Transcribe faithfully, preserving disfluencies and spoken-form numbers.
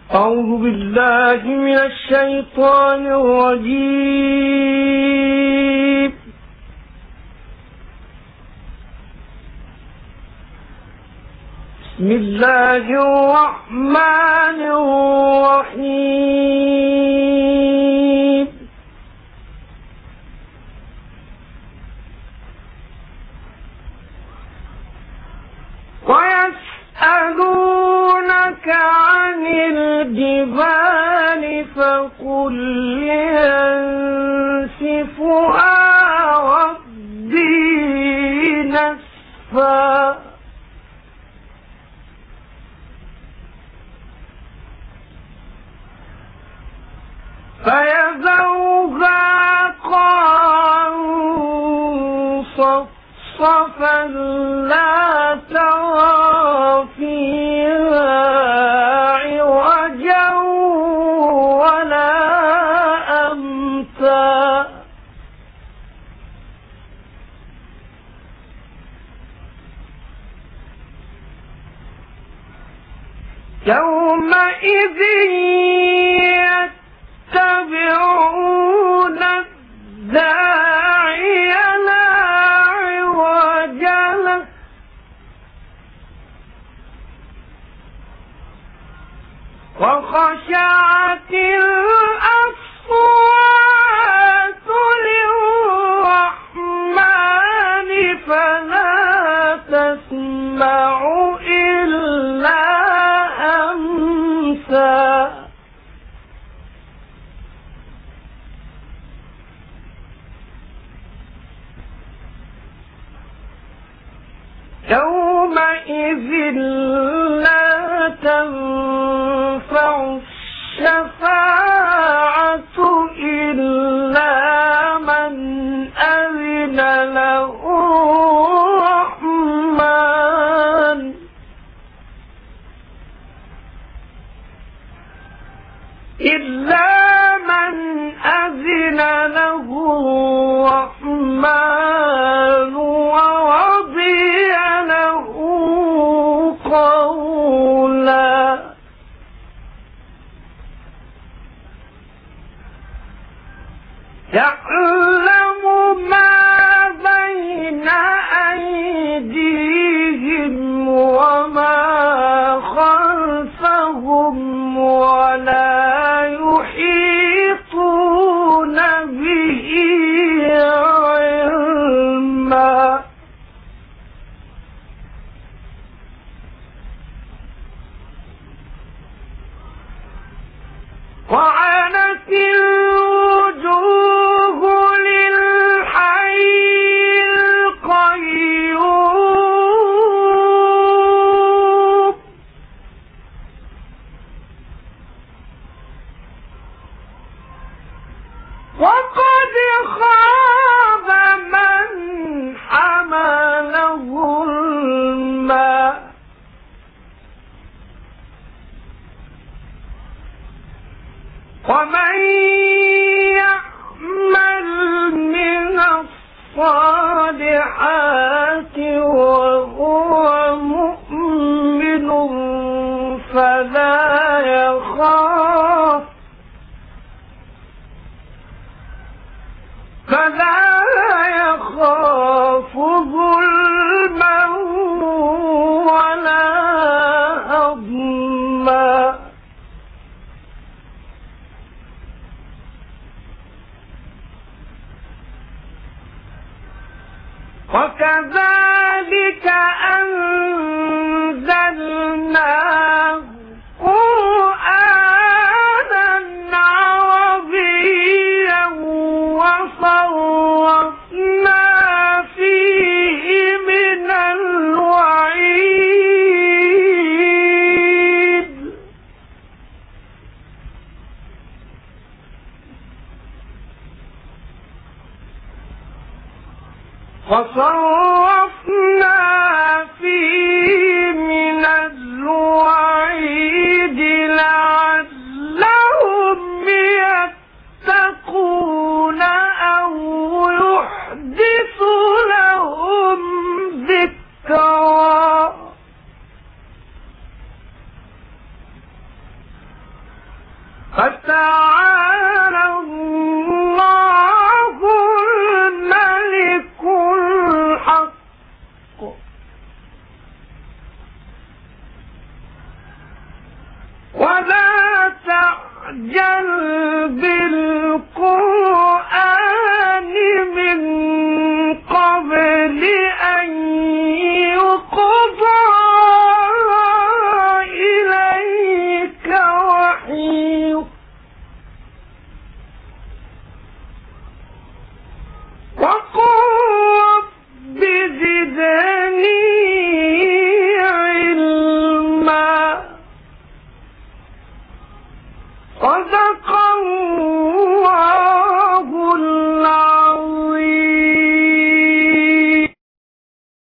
أعوذ بالله من الشيطان الرجيم. بسم الله الرحمن الرحيم. ويسألونك عن الجبال فقل ينسفها ربي نسفا فيذرها قاعا صفصفا لا ترى فيها عوجا ولا أمتا يومئذ يتبعون الداعي لا عوج له وخشعت الأصوات للرحمن فلا تسمع إلا همسا يومئذ لا تنفع الشفاعة إلا من أذن له الرحمن إلا من أذن له الرحمن ورضي له قولا يعلم ما بين أيديهم وما خلفهم ولا يحيطون به علما وعنت الوجوه للحي القيوم وقد خاب من حمل ظلما ومن يعمل من الصالحات وهو مؤمن فلا يخاف فلا يخاف ظلما ولا هضما وكذلك أنزلناه قرآنا عربيا وصرفنا فيه من الوعيد وصرفنا فيه من الوعيد لعلهم يتقون أو يحدث لهم ذكرا فتعالى الله الملك الحق ولا تعجل بالقرآن من